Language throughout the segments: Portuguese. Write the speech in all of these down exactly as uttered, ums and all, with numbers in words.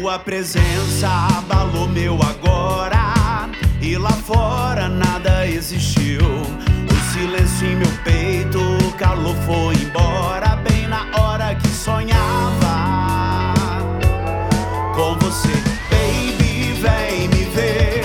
Sua presença abalou meu agora, e lá fora nada existiu. O silêncio em meu peito, o calor foi embora, bem na hora que sonhava com você. Baby, vem me ver,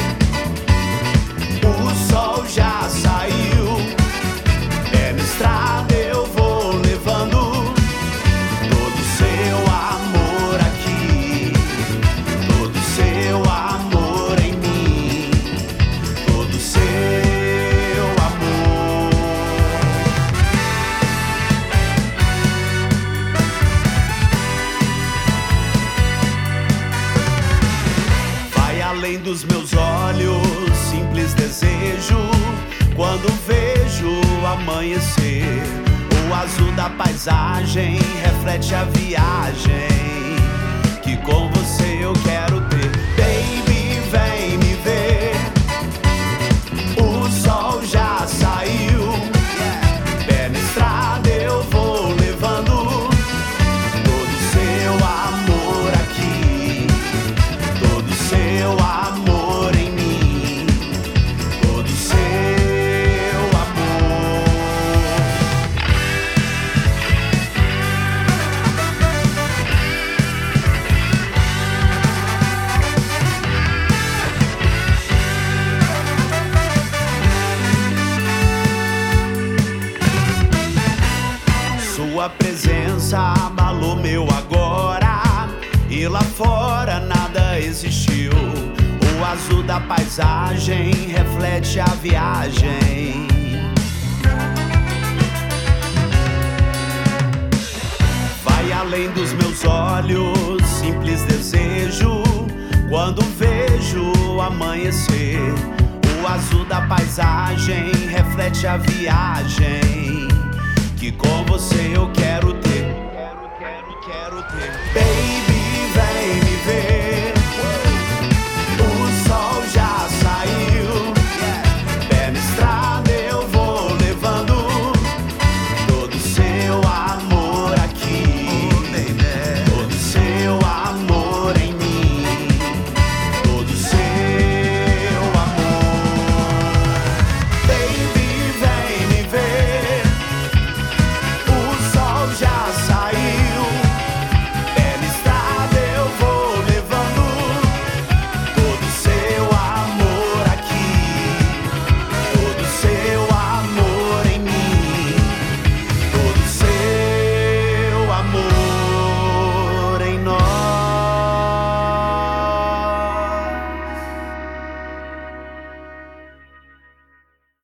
o sol já saiu, é na estrada eu vou levando todo o seu amor aqui, todo o seu amor em mim, todo o seu amor. Vai além dos meus olhos, simples desejo, quando vejo o amanhecer. O azul da paisagem reflete a viagem que com você eu quero ter. Baby, vem me ver, o sol já saiu, pé na estrada eu vou levando todo o seu amor aqui, todo o seu amor em mim, todo o seu amor. Sua presença abalou meu agora, e lá fora nada existiu. O azul da paisagem reflete a viagem. Vai além dos meus olhos, simples desejo, quando vejo o amanhecer. O azul da paisagem reflete a viagem que com você eu quero ter. Quero, quero, quero ter. Baby,